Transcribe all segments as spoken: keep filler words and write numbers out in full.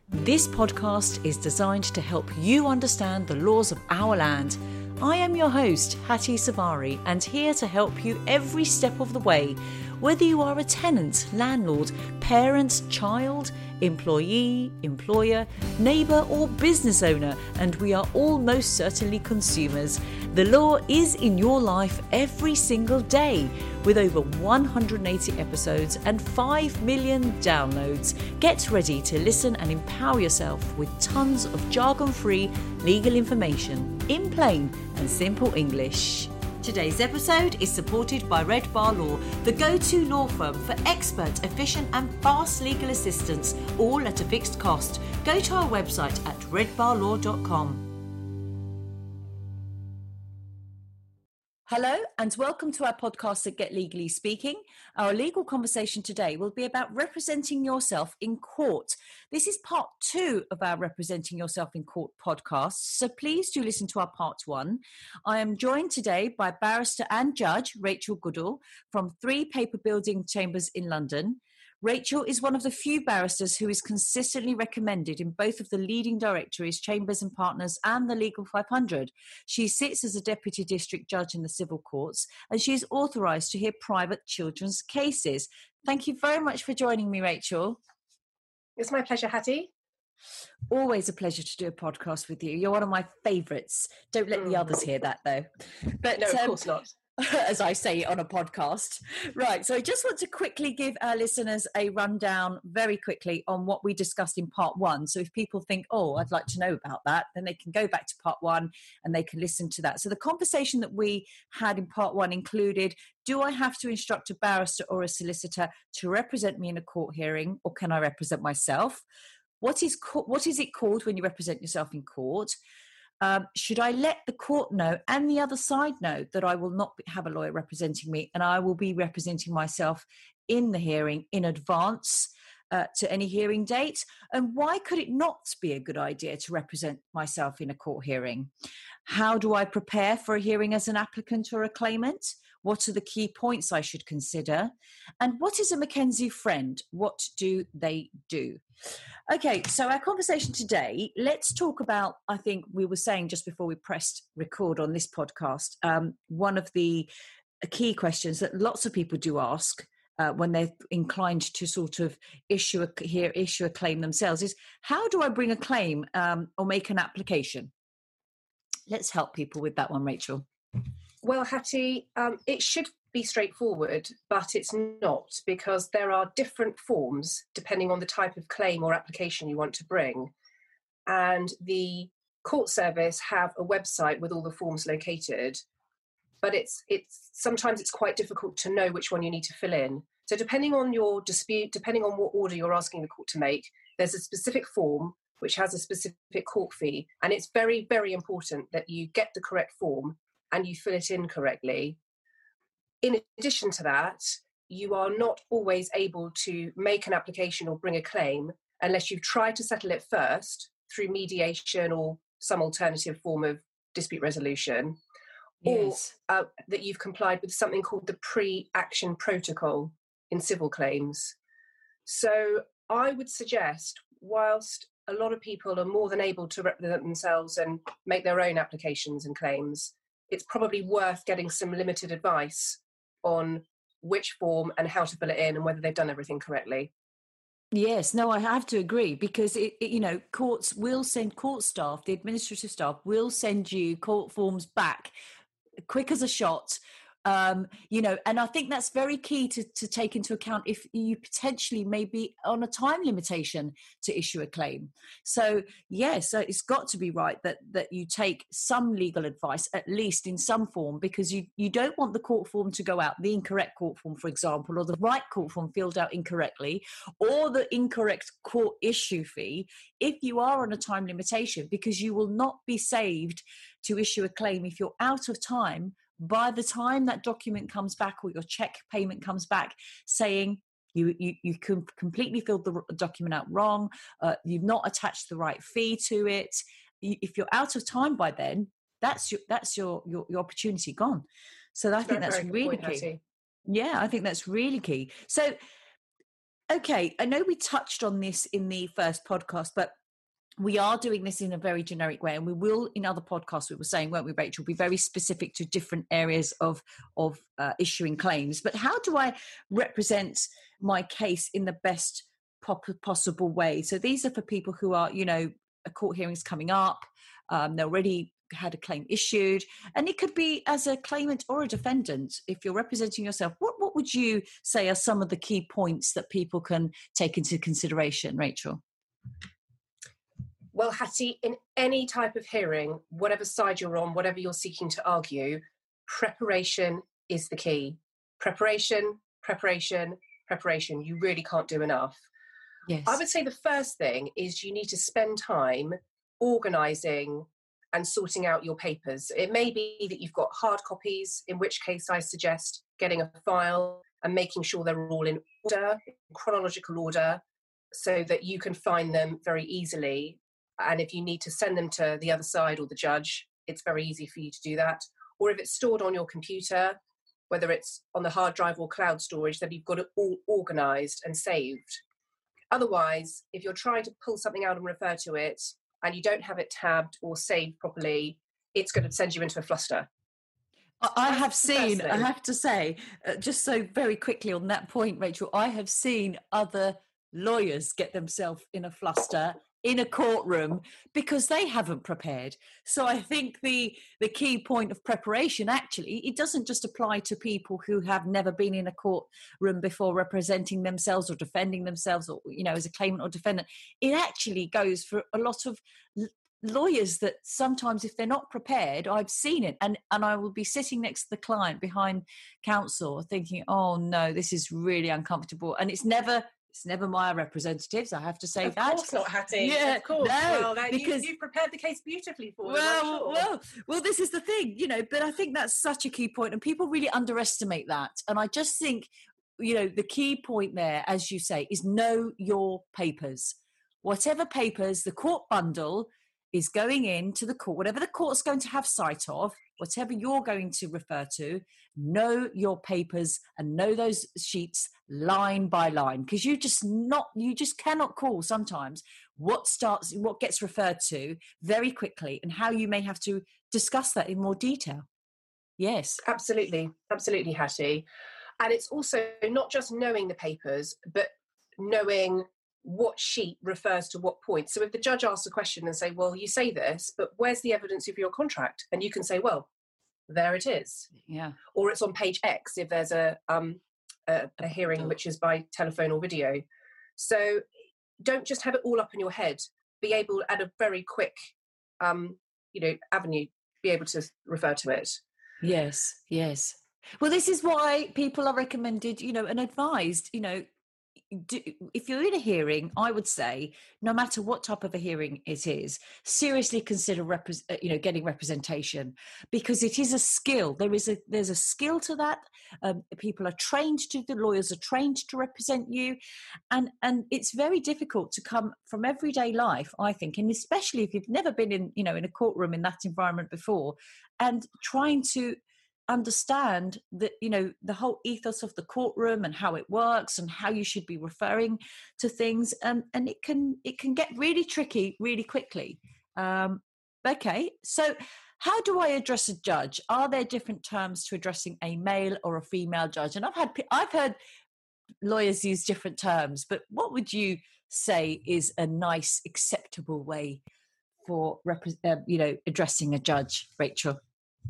This podcast is designed to help you understand the laws of our land. I am your host, Hattie Savari, and here to help you every step of the way. Whether you are a tenant, landlord, parent, child, employee, employer, neighbour or business owner, and we are all most certainly consumers. The law is in your life every single day. With over one hundred eighty episodes and five million downloads, get ready to listen and empower yourself with tons of jargon-free legal information in plain and simple English. Today's episode is supported by Red Bar Law, the go-to law firm for expert, efficient and fast legal assistance, all at a fixed cost. Go to our website at red bar law dot com. Hello and welcome to our podcast at Get Legally Speaking. Our legal conversation today will be about representing yourself in court. This is part two of our Representing Yourself in Court podcast, so please do listen to our part one. I am joined today by barrister and judge Rachel Goodall from Three Paper Building Chambers in London. Rachel is one of the few barristers who is consistently recommended in both of the leading directories, Chambers and Partners and the Legal five hundred. She sits as a Deputy District Judge in the Civil Courts and she is authorised to hear private children's cases. Thank you very much for joining me, Rachel. It's my pleasure, Hattie. Always a pleasure to do a podcast with you. You're one of my favourites. Don't let mm. the others hear that, though. But, no, of um, course not. As I say on a podcast. Right, so I just want to quickly give our listeners a rundown very quickly on what we discussed in part one. So if people think, oh, I'd like to know about that, then they can go back to part one and they can listen to that. So the conversation that we had in part one included, do I have to instruct a barrister or a solicitor to represent me in a court hearing, or can I represent myself? What is co- what is it called when you represent yourself in court? Um, should I let the court know and the other side know that I will not have a lawyer representing me and I will be representing myself in the hearing in advance uh, to any hearing date? And why could it not be a good idea to represent myself in a court hearing? How do I prepare for a hearing as an applicant or a claimant? What are the key points I should consider? And what is a Mackenzie friend? What do they do? Okay, so our conversation today, let's talk about, I think we were saying just before we pressed record on this podcast, um, one of the key questions that lots of people do ask uh, when they're inclined to sort of issue a, here, issue a claim themselves is, how do I bring a claim um, or make an application? Let's help people with that one, Rachel. Well, Hattie, um, it should be straightforward, but it's not, because there are different forms depending on the type of claim or application you want to bring. And the court service have a website with all the forms located, but it's it's sometimes it's quite difficult to know which one you need to fill in. So depending on your dispute, depending on what order you're asking the court to make, there's a specific form which has a specific court fee. And it's very, very important that you get the correct form and you fill it in correctly. In addition to that, you are not always able to make an application or bring a claim unless you've tried to settle it first through mediation or some alternative form of dispute resolution, yes. or uh, that you've complied with something called the pre-action protocol in civil claims. So I would suggest, whilst a lot of people are more than able to represent themselves and make their own applications and claims, it's probably worth getting some limited advice on which form and how to fill it in and whether they've done everything correctly. Yes, no, I have to agree, because it, it, you know, courts will send court staff, the administrative staff will send you court forms back quick as a shot. Um, you know, and I think that's very key to, to take into account if you potentially may be on a time limitation to issue a claim. So, yes, so it's got to be right that that you take some legal advice, at least in some form, because you, you don't want the court form to go out, the incorrect court form, for example, or the right court form filled out incorrectly, or the incorrect court issue fee, if you are on a time limitation, because you will not be saved to issue a claim if you're out of time by the time that document comes back or your check payment comes back saying you you, you can completely filled the document out wrong, uh, you've not attached the right fee to it. If you're out of time by then, that's your that's your your, your opportunity gone. So I think that's really key. Yeah, I think that's really key. So okay, I know we touched on this in the first podcast, but we are doing this in a very generic way, and we will in other podcasts, we were saying, weren't we, Rachel, be very specific to different areas of of uh, issuing claims. But how do I represent my case in the best pop- possible way? So these are for people who are, you know, a court hearing's coming up, um, they already had a claim issued, and it could be as a claimant or a defendant. If you're representing yourself, what, what would you say are some of the key points that people can take into consideration, Rachel? Well, Hattie, in any type of hearing, whatever side you're on, whatever you're seeking to argue, preparation is the key. Preparation, preparation, preparation. You really can't do enough. Yes. I would say the first thing is you need to spend time organising and sorting out your papers. It may be that you've got hard copies, in which case I suggest getting a file and making sure they're all in order, in chronological order, so that you can find them very easily. And if you need to send them to the other side or the judge, it's very easy for you to do that. Or if it's stored on your computer, whether it's on the hard drive or cloud storage, then you've got it all organised and saved. Otherwise, if you're trying to pull something out and refer to it and you don't have it tabbed or saved properly, it's going to send you into a fluster. So I have seen, I have to say, uh, just so very quickly on that point, Rachel, I have seen other lawyers get themselves in a fluster in a courtroom because they haven't prepared. So I think the the key point of preparation, actually, it doesn't just apply to people who have never been in a courtroom before representing themselves or defending themselves, or, you know, as a claimant or defendant. It actually goes for a lot of l- lawyers that sometimes, if they're not prepared, I've seen it, and and I will be sitting next to the client behind counsel thinking, oh no, this is really uncomfortable. And it's never It's never my representatives, I have to say of that. Of course not, Hattie. Yeah, of course. No, well, now because you, you've prepared the case beautifully for well, them, I'm sure. Well, well, this is the thing, you know, but I think that's such a key point, and people really underestimate that. And I just think, you know, the key point there, as you say, is know your papers. Whatever papers the court bundle is going into the court, whatever the court's going to have sight of, whatever you're going to refer to, know your papers and know those sheets line by line, because you just not you just cannot call sometimes what starts what gets referred to very quickly, and how you may have to discuss that in more detail. Yes, absolutely, absolutely, Hattie. And it's also not just knowing the papers, but knowing what sheet refers to what point. So if the judge asks a question and say, well, you say this, but where's the evidence of your contract? And you can say, well, there it is. Yeah. Or it's on page X if there's a um a, a hearing which is by telephone or video. So don't just have it all up in your head. Be able, at a very quick um you know avenue, be able to refer to it. Yes, yes. Well, this is why people are recommended, you know, and advised, you know, do, if you're in a hearing, I would say, no matter what type of a hearing it is, seriously consider repre- you know getting representation, because it is a skill. There is a there's a skill to that. Um, people are trained to, the lawyers are trained to represent you, and and it's very difficult to come from everyday life, I think, and especially if you've never been in you know in a courtroom in that environment before, and trying to understand that you know the whole ethos of the courtroom and how it works and how you should be referring to things, and and it can it can get really tricky really quickly. Um okay, so how do I address a judge? Are there different terms to addressing a male or a female judge? And I've had I've heard lawyers use different terms, but what would you say is a nice acceptable way for repre- uh, you know addressing a judge, Rachel?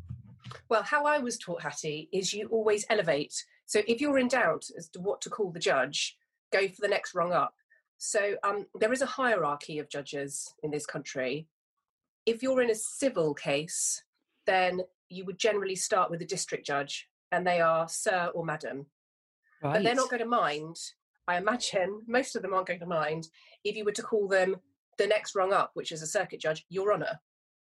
Well, how I was taught, Hattie, is you always elevate. So if you're in doubt as to what to call the judge, go for the next rung up. So um, there is a hierarchy of judges in this country. If you're in a civil case, then you would generally start with the district judge, and they are sir or madam. Right. But they're not going to mind, I imagine, most of them aren't going to mind, if you were to call them the next rung up, which is a circuit judge, Your Honour.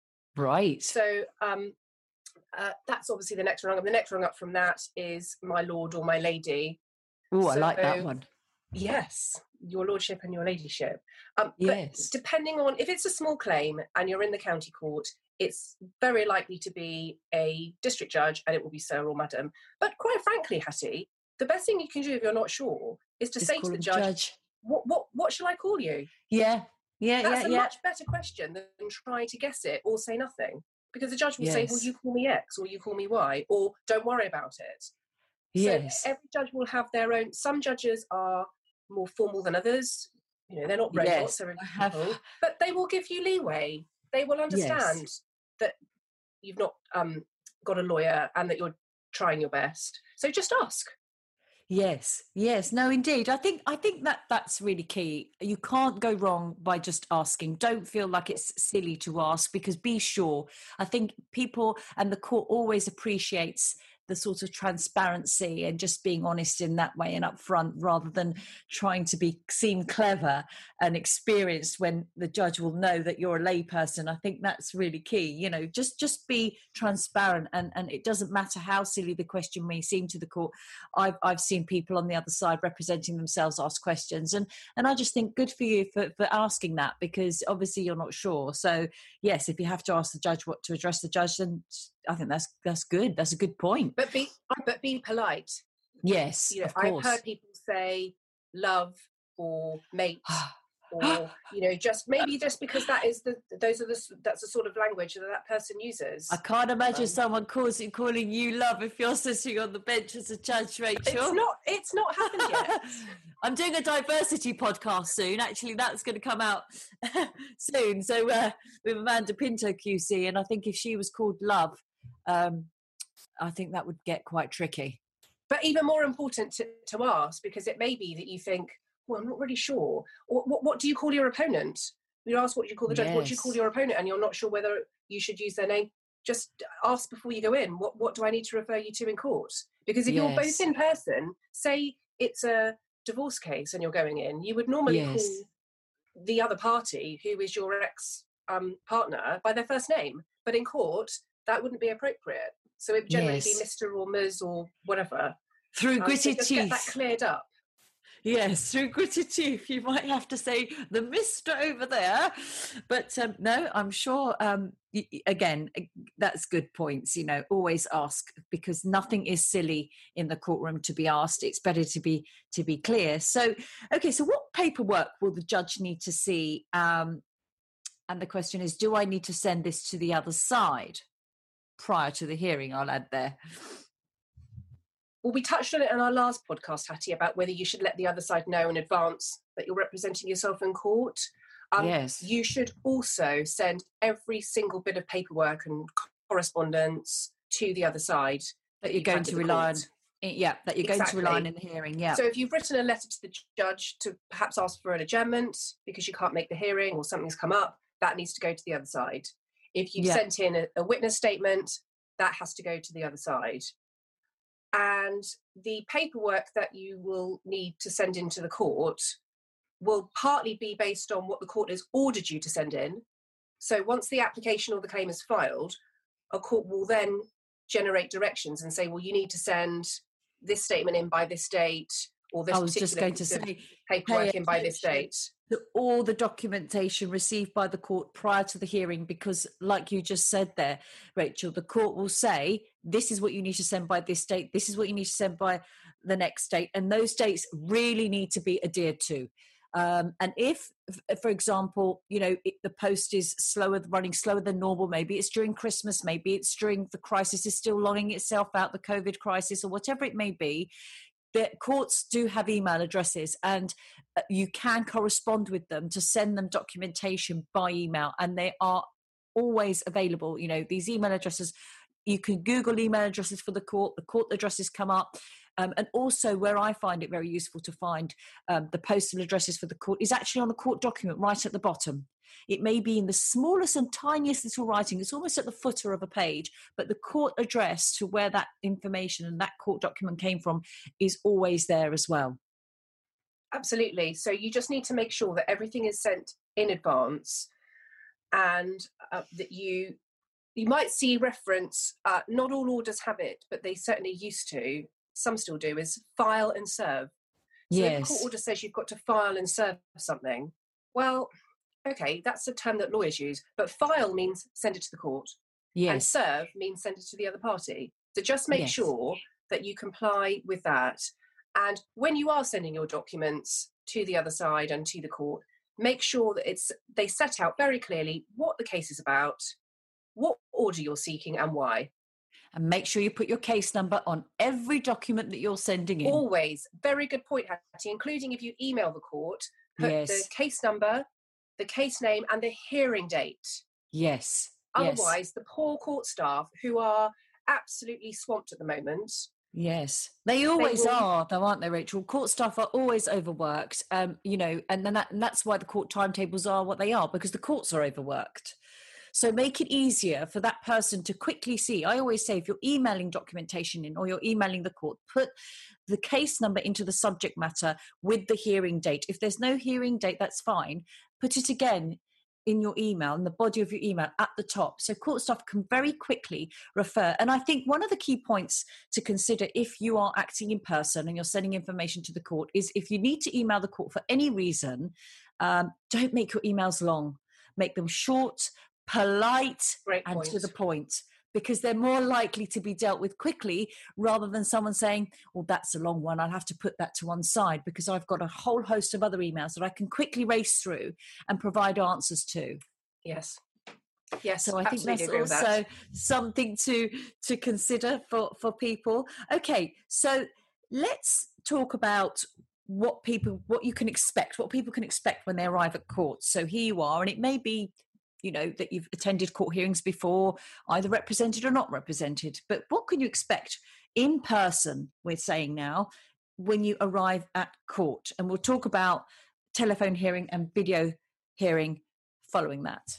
Right. So um, uh, that's obviously the next rung up. The next rung up from that is my lord or my lady. Oh, so, I like that one. Yes, your lordship and your ladyship. Um, yes. But depending on, if it's a small claim and you're in the county court, it's very likely to be a district judge, and it will be sir or madam. But quite frankly, Hattie, the best thing you can do if you're not sure is to Just say call to the him judge, judge. what what what shall I call you? Yeah, yeah, That's yeah, a yeah. much better question than trying to guess it or say nothing. Because the judge will say, well, Yes. you call me X or you call me Y, or don't worry about it. Yes. So every judge will have their own. Some judges are more formal than others. You know, they're not robots, Yes. they're I have. people, but they will give you leeway. They will understand Yes. that you've not um, got a lawyer and that you're trying your best. So just ask. Yes, yes, no, indeed. I think I think that that's really key. You can't go wrong by just asking. Don't feel like it's silly to ask, because be sure. I think people and the court always appreciates the sort of transparency and just being honest in that way and upfront, rather than trying to be seem clever and experienced when the judge will know that you're a layperson. I think that's really key. You know, just just be transparent, and and it doesn't matter how silly the question may seem to the court. I've I've seen people on the other side representing themselves ask questions, and and I just think good for you for for asking that, because obviously you're not sure. So yes, if you have to ask the judge what to address the judge, then I think that's that's good. That's a good point. But be but be polite. Yes, you know, of course. I've heard people say love or mate, or you know, just maybe just because that is the those are the that's the sort of language that that person uses. I can't imagine um, someone calls you, calling you love if you're sitting on the bench as a judge, Rachel. It's not. It's not happened yet. I'm doing a diversity podcast soon. Actually, that's going to come out soon. So uh, with Amanda Pinto Q C, and I think if she was called Love, um, I think that would get quite tricky. But even more important to, to ask, because it may be that you think, well, I'm not really sure. Or what, what do you call your opponent? You ask what you call the judge. Yes. What do you call your opponent? And you're not sure whether you should use their name. Just ask before you go in. What what do I need to refer you to in court? Because if yes. you're both in person, say it's a divorce case and you're going in, you would normally yes. call the other party, who is your ex um, partner, by their first name. But in court, that wouldn't be appropriate. So it would generally yes. be Mister or Miz or whatever. Through um, gritted so just teeth. Get that cleared up. Yes, through gritted teeth. You might have to say the Mister over there. But um, no, I'm sure, um, y- again, that's good points. You know, always ask, because nothing is silly in the courtroom to be asked. It's better to be to be clear. So, okay, so what paperwork will the judge need to see? Um, and the question is, do I need to send this to the other side prior to the hearing? I'll add there. Well, we touched on it in our last podcast, Hattie, about whether you should let the other side know in advance that you're representing yourself in court. Um, yes. You should also send every single bit of paperwork and correspondence to the other side that you're going to rely on. Yeah, that you're going exactly. to rely on in the hearing. Yeah. So if you've written a letter to the judge to perhaps ask for an adjournment because you can't make the hearing or something's come up, that needs to go to the other side. If you've yeah. sent in a, a witness statement, that has to go to the other side. And the paperwork that you will need to send into the court will partly be based on what the court has ordered you to send in. So once the application or the claim is filed, a court will then generate directions and say, well, you need to send this statement in by this date, or this I was just going to say paperwork in by this date. All the documentation received by the court prior to the hearing, because like you just said there, Rachel, the court will say, this is what you need to send by this date, this is what you need to send by the next date, and those dates really need to be adhered to. Um, and if, for example, you know, it, the post is slower, running slower than normal, maybe it's during Christmas, maybe it's during the crisis is still longing itself out, the COVID crisis, or whatever it may be, the courts do have email addresses, and you can correspond with them to send them documentation by email, and they are always available. You know, these email addresses, you can Google email addresses for the court, the court addresses come up. Um, and also where I find it very useful to find um, the postal addresses for the court is actually on the court document right at the bottom. It may be in the smallest and tiniest little writing. It's almost at the footer of a page, but the court address to where that information and that court document came from is always there as well. Absolutely. So you just need to make sure that everything is sent in advance, and uh, that you you might see reference, uh, not all orders have it, but they certainly used to, some still do, is file and serve. So yes. If a court order says you've got to file and serve something, well, okay, that's a term that lawyers use, but file means send it to the court. Yes. And serve means send it to the other party. So just make yes. sure that you comply with that. And when you are sending your documents to the other side and to the court, make sure that it's they set out very clearly what the case is about, what order you're seeking and why. And make sure you put your case number on every document that you're sending in. Always. Very good point, Hattie, including if you email the court, put Yes. the case number, the case name and the hearing date. Yes. Otherwise, yes. the poor court staff who are absolutely swamped at the moment. Yes, they always they will... are, though, aren't they, Rachel? Court staff are always overworked, um, you know, and then that, and that's why the court timetables are what they are, because the courts are overworked. So make it easier for that person to quickly see. I always say, if you're emailing documentation in or you're emailing the court, put the case number into the subject matter with the hearing date. If there's no hearing date, that's fine. Put it again in your email, in the body of your email at the top. So court staff can very quickly refer. And I think one of the key points to consider if you are acting in person and you're sending information to the court is if you need to email the court for any reason, um, don't make your emails long. Make them short, polite, Great and point. to the point, because they're more likely to be dealt with quickly rather than someone saying, well, that's a long one, I'll have to put that to one side because I've got a whole host of other emails that I can quickly race through and provide answers to. Yes. Yes. So I think that's agree with also that. something to to consider for, for people. Okay, so let's talk about what people, what you can expect, what people can expect when they arrive at court. So here you are, and it may be, you know, that you've attended court hearings before, either represented or not represented. But what can you expect in person, we're saying now, when you arrive at court? And we'll talk about telephone hearing and video hearing following that.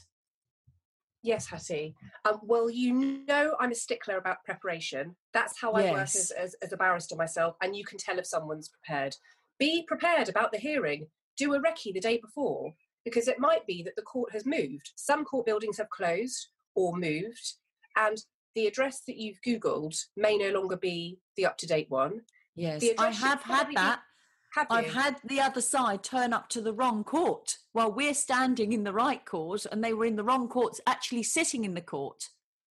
Yes, Hattie. Um, well, you know I'm a stickler about preparation. That's how I Yes. work as, as, as a barrister myself, and you can tell if someone's prepared. Be prepared about the hearing. Do a recce the day before, because it might be that the court has moved. Some court buildings have closed or moved, and the address that you've Googled may no longer be the up-to-date one. Yes, The I address should have had probably be- that. Have you? I've had the other side turn up to the wrong court while we're standing in the right court, and they were in the wrong courts, actually sitting in the court.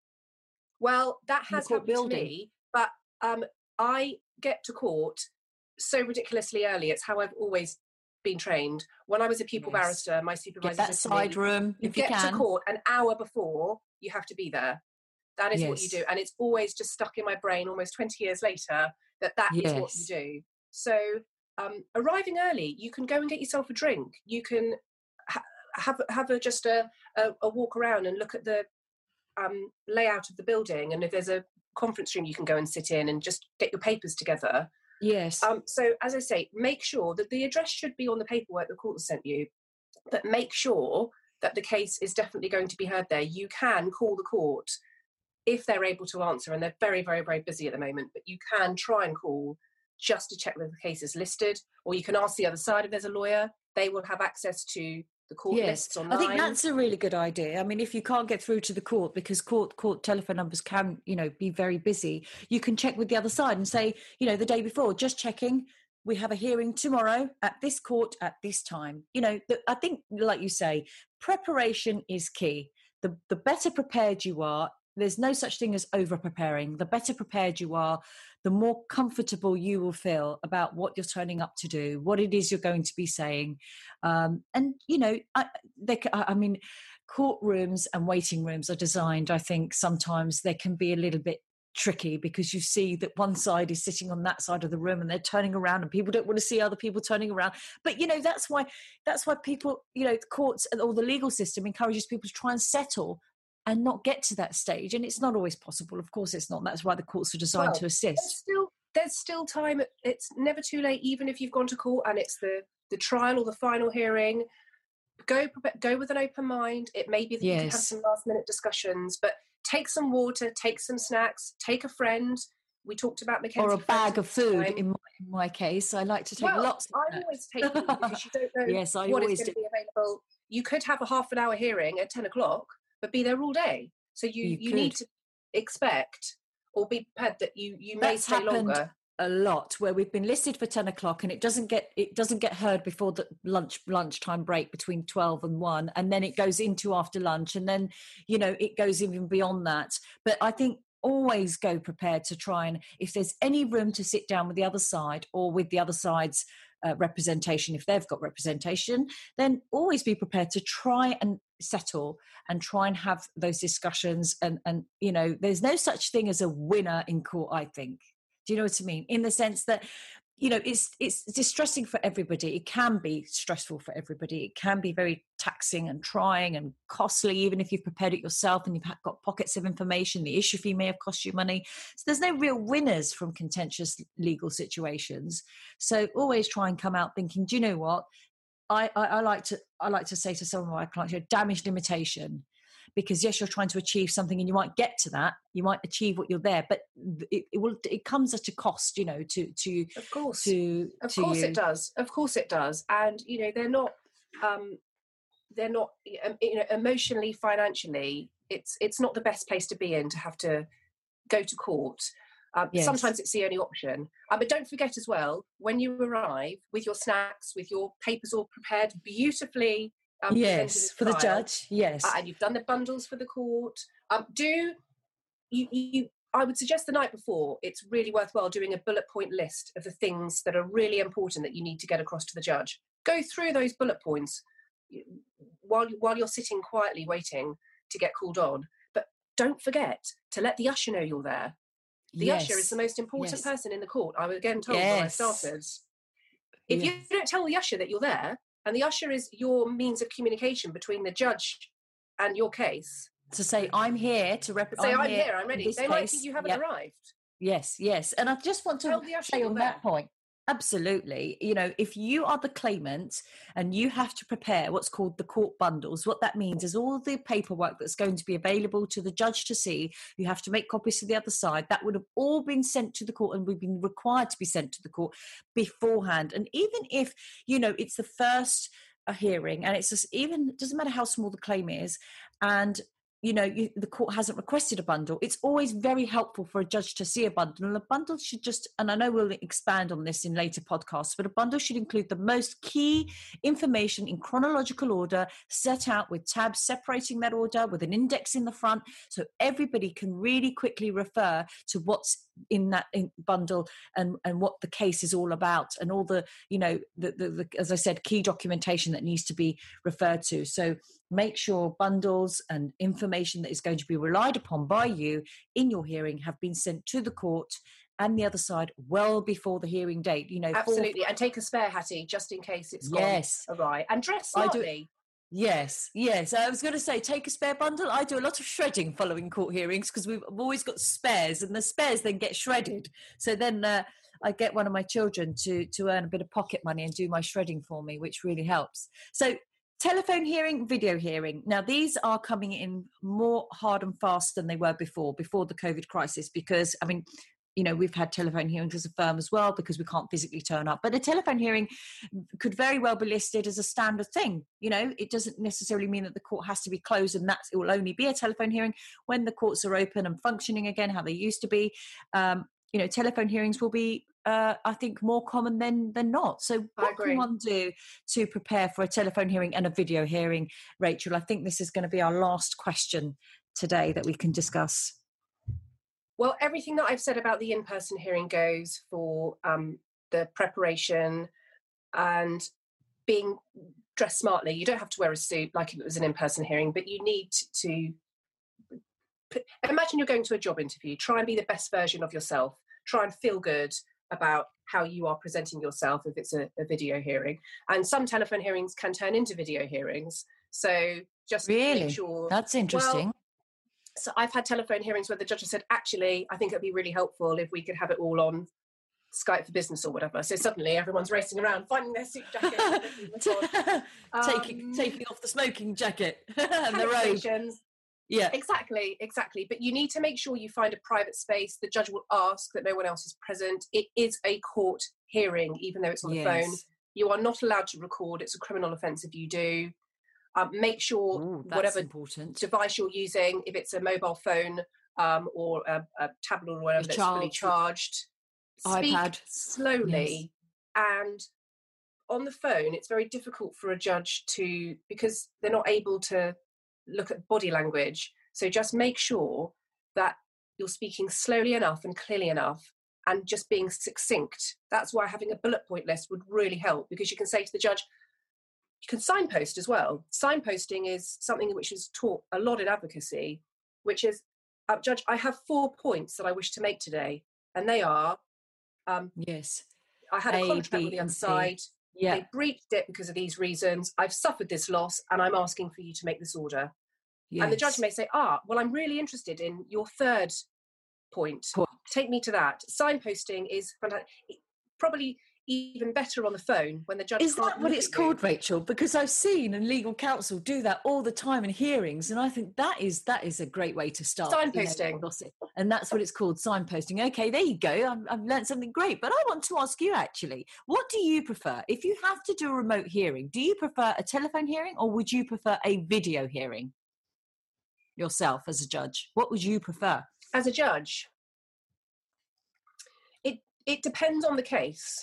Well, that In the has court happened building. to me, but um, I get to court so ridiculously early. It's how I've always been trained. When I was a pupil Yes. barrister, my Get supervisor that said to side me, room you if you get to can. court an hour before, you have to be there. That is what you Yes. do. And it's always just stuck in my brain almost twenty years later that that is what you Yes. do. So um, arriving early, you can go and get yourself a drink. You can ha- have, have a, just a, a, a walk around and look at the um, layout of the building. And if there's a conference room, you can go and sit in and just get your papers together. Yes. Um, so as I say, make sure that the address should be on the paperwork the court has sent you, but make sure that the case is definitely going to be heard there. You can call the court if they're able to answer, and they're very, very, very busy at the moment, but you can try and call just to check whether the case is listed, or you can ask the other side if there's a lawyer. They will have access to the court Yes, lists online. I think that's a really good idea. I mean, if you can't get through to the court because court court telephone numbers can, you know, be very busy, you can check with the other side and say, you know, the day before, just checking, we have a hearing tomorrow at this court at this time. You know, the, I think, like you say, preparation is key. The the better prepared you are, there's no such thing as over preparing. The better prepared you are, the more comfortable you will feel about what you're turning up to do, what it is you're going to be saying. Um, and, you know, I, they, I mean, courtrooms and waiting rooms are designed, I think sometimes they can be a little bit tricky because you see that one side is sitting on that side of the room and they're turning around and people don't want to see other people turning around. But, you know, that's why, that's why people, you know, the courts and all the legal system encourages people to try and settle and not get to that stage. And it's not always possible. Of course it's not. That's why the courts are designed Well, to assist. There's still, there's still time. It's never too late, even if you've gone to court and it's the, the trial or the final hearing. Go go with an open mind. It may be that Yes. you can have some last minute discussions, but take some water, take some snacks, take a friend. We talked about Mackenzie. Or a bag of food. Time. In my, in my case, I like to take well, lots of I snacks. always take food because you don't know Yes, I what is always going do. to be available. You could have a half an hour hearing at ten o'clock, but be there all day. So you, You you, need could. to expect or be prepared that you, you may That's stay happened longer. a lot where we've been listed for ten o'clock and it doesn't get it doesn't get heard before the lunch lunchtime break between twelve and one, and then it goes into after lunch, and then, you know, it goes even beyond that. But I think always go prepared to try and, if there's any room to sit down with the other side or with the other side's uh, representation, if they've got representation, then always be prepared to try and settle and try and have those discussions. And, and you know, there's no such thing as a winner in court, I think. Do you know what I mean? In the sense that, you know, it's it's distressing for everybody. It can be stressful for everybody. It can be very taxing and trying and costly, even if you've prepared it yourself and you've got pockets of information. The issue fee may have cost you money. So there's no real winners from contentious legal situations. So always try and come out thinking, do you know what? I, I, I like to I like to say to some of my clients, you're damage limitation. Because yes, you're trying to achieve something and you might get to that, you might achieve what you're there, but it, it will, it comes at a cost, you know, to, to, of course, to, of to course you. it does. Of course it does. And, you know, they're not, um, they're not, you know, emotionally, financially, it's, it's not the best place to be in, to have to go to court. Um, Yes. Sometimes it's the only option. Um, but don't forget as well, when you arrive with your snacks, with your papers all prepared beautifully, Um, Yes, for the trial, judge. Yes. uh, and you've done the bundles for the court. Um, do you, you? I would suggest the night before, it's really worthwhile doing a bullet point list of the things that are really important that you need to get across to the judge. Go through those bullet points while while you're sitting quietly waiting to get called on. But don't forget to let the usher know you're there. The yes. usher is the most important yes. person in the court. I was again told yes. when I started. If yes. you don't tell the usher that you're there, and the usher is your means of communication between the judge and your case. To say, I'm here to represent. Say, I'm, I'm here, here, I'm ready. They case. might think you haven't yep. arrived. Yes, yes. And I just want to Tell the usher say on you're that there. point, absolutely. You know, if you are the claimant and you have to prepare what's called the court bundles, what that means is all the paperwork that's going to be available to the judge to see, you have to make copies to the other side. That would have all been sent to the court and we've been required to be sent to the court beforehand. And even if, you know, it's the first a hearing and it's just, even, it doesn't matter how small the claim is, and you know, you, the court hasn't requested a bundle, it's always very helpful for a judge to see a bundle. And a bundle should just, and I know we'll expand on this in later podcasts, but a bundle should include the most key information in chronological order, set out with tabs separating that order, with an index in the front, so everybody can really quickly refer to what's in that in bundle and, and what the case is all about, and all the, you know, the, the, the, as I said, key documentation that needs to be referred to. So make sure bundles and information that is going to be relied upon by you in your hearing have been sent to the court and the other side well before the hearing date. You know, absolutely, and take a spare, Hattie, just in case it's gone yes. awry, and dress smartly. Yes, yes. I was going to say, take a spare bundle. I do a lot of shredding following court hearings because we've always got spares, and the spares then get shredded. So then uh, I get one of my children to to earn a bit of pocket money and do my shredding for me, which really helps. So telephone hearing, video hearing. Now, these are coming in more hard and fast than they were before, before the COVID crisis, because, I mean, you know, we've had telephone hearings as a firm as well because we can't physically turn up. But a telephone hearing could very well be listed as a standard thing. You know, it doesn't necessarily mean that the court has to be closed and that it will only be a telephone hearing. When the courts are open and functioning again, how they used to be, um, you know, telephone hearings will be, uh, I think, more common than than not. So what can one do to prepare for a telephone hearing and a video hearing, Rachel? I think this is going to be our last question today that we can discuss. Well, everything that I've said about the in-person hearing goes for um, the preparation and being dressed smartly. You don't have to wear a suit like if it was an in-person hearing, but you need to put, imagine you're going to a job interview. Try and be the best version of yourself. Try and feel good about how you are presenting yourself if it's a, a video hearing. And some telephone hearings can turn into video hearings. So just really? make sure. That's interesting. Well, so I've had telephone hearings where the judge has said, actually, I think it'd be really helpful if we could have it all on Skype for Business or whatever. So suddenly everyone's racing around, finding their suit jacket. taking, um, taking off the smoking jacket and the robe. Yeah, exactly, exactly. But you need to make sure you find a private space. The judge will ask that no one else is present. It is a court hearing, even though it's on the yes. phone. You are not allowed to record. It's a criminal offence if you do. Um, make sure Ooh, whatever important. device you're using, if it's a mobile phone um, or a, a tablet or whatever, that's fully charged. Speak iPad. slowly. Yes. And on the phone, it's very difficult for a judge to, because they're not able to look at body language. So just make sure that you're speaking slowly enough and clearly enough and just being succinct. That's why having a bullet point list would really help, because you can say to the judge, you can signpost as well. Signposting is something which is taught a lot in advocacy, which is, uh, Judge, I have four points that I wish to make today. And they are, um, yes, I had a, a contract B, with the other side. Yeah. They breached it because of these reasons. I've suffered this loss and I'm asking for you to make this order. Yes. And the judge may say, ah, well, I'm really interested in your third point. point. Take me to that. Signposting is fantastic. Probably even better on the phone when the judge is that what it's called, Rachel? Because I've seen and legal counsel do that all the time in hearings, and I think that is that is a great way to start signposting, you know, and that's what it's called, signposting. Okay, there you go. I've, I've learned something great. But I want to ask you, actually, what do you prefer if you have to do a remote hearing? Do you prefer a telephone hearing, or would you prefer a video hearing yourself as a judge? What would you prefer as a judge? It it depends on the case.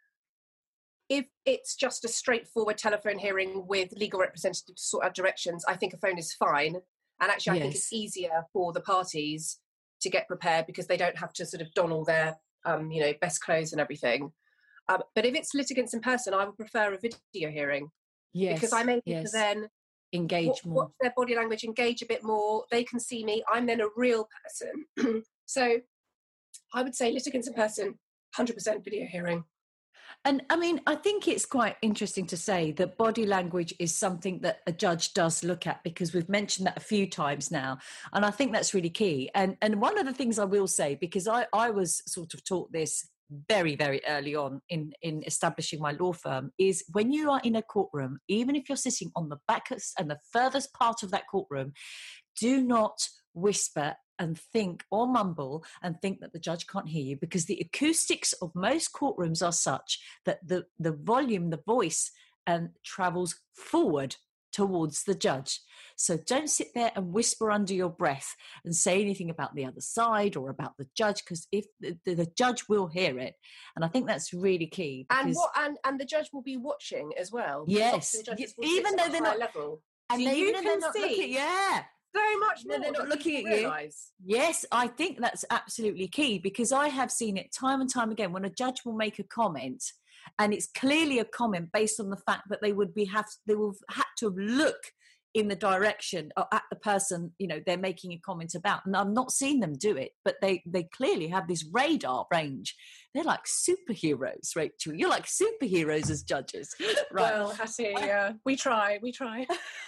If it's just a straightforward telephone hearing with legal representative to sort out directions, I think a phone is fine. And actually, I yes. think it's easier for the parties to get prepared because they don't have to sort of don all their, um, you know, best clothes and everything. Um, but if it's litigants in person, I would prefer a video hearing. Yes. Because I'm able yes. to then engage watch, more. Watch their body language, engage a bit more. They can see me. I'm then a real person. So I would say litigants in person, one hundred percent video hearing. And I mean, I think it's quite interesting to say that body language is something that a judge does look at, because we've mentioned that a few times now. And I think that's really key. And and one of the things I will say, because I, I was sort of taught this very, very early on in, in establishing my law firm, is when you are in a courtroom, even if you're sitting on the back and the furthest part of that courtroom, do not whisper and think or mumble and think that the judge can't hear you, because the acoustics of most courtrooms are such that the, the volume, the voice um, travels forward towards the judge. So don't sit there and whisper under your breath and say anything about the other side or about the judge, because if the, the, the judge will hear it. And I think that's really key. And what and, and the judge will be watching as well. Yes, even though they're not level. And so they, you even can they're not see. looking, yeah. Very much more. They're not looking at realise. you. Yes, I think that's absolutely key, because I have seen it time and time again when a judge will make a comment, and it's clearly a comment based on the fact that they would be have they will have had to look in the direction or at the person, you know, they're making a comment about. And I've not seen them do it, but they they clearly have this radar range. They're like superheroes, Rachel. You're like superheroes as judges. Right. Well, Hattie, uh, we try, we try.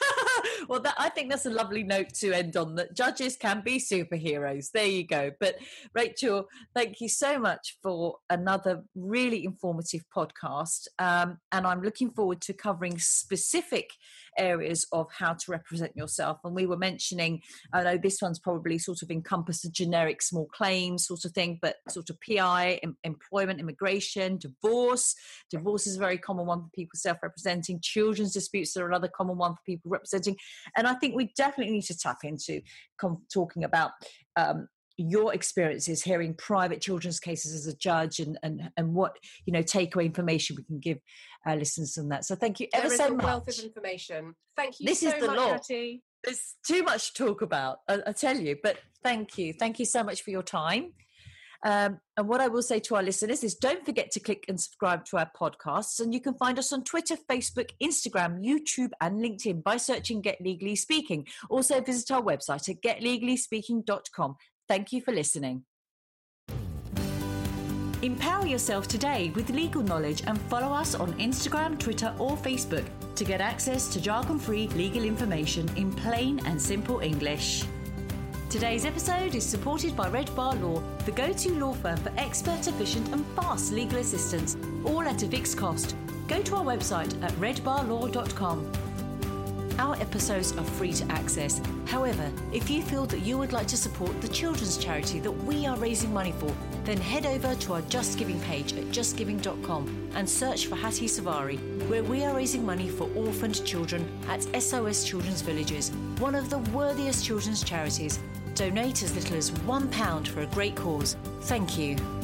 Well, that, I think that's a lovely note to end on, that judges can be superheroes. There you go. But Rachel, thank you so much for another really informative podcast. Um, and I'm looking forward to covering specific areas of how to represent yourself. And we were mentioning, I know this one's probably sort of encompassed a generic small claims sort of thing, but sort of P I, em- employment, immigration, divorce. Divorce is a very common one for people self-representing. Children's disputes are another common one for people representing. And I think we definitely need to tap into com- talking about um, your experiences hearing private children's cases as a judge, and and and what, you know, takeaway information we can give our listeners on that. So thank you ever there so is a much. Wealth of information. Thank you this so is the much, law. Hattie. There's too much to talk about, I, I tell you, but thank you. Thank you so much for your time. Um, and what I will say to our listeners is don't forget to click and subscribe to our podcasts. And you can find us on Twitter, Facebook, Instagram, YouTube, and LinkedIn by searching Get Legally Speaking. Also visit our website at get legally speaking dot com. Thank you for listening. Empower yourself today with legal knowledge and follow us on Instagram, Twitter, or Facebook to get access to jargon-free legal information in plain and simple English. Today's episode is supported by Red Bar Law, the go-to law firm for expert, efficient and fast legal assistance, all at a fixed cost. Go to our website at red bar law dot com. Our episodes are free to access. However, if you feel that you would like to support the children's charity that we are raising money for, then head over to our Just Giving page at just giving dot com and search for Hattie Savari, where we are raising money for orphaned children at S O S Children's Villages, one of the worthiest children's charities. Donate as little as one pound for a great cause. Thank you.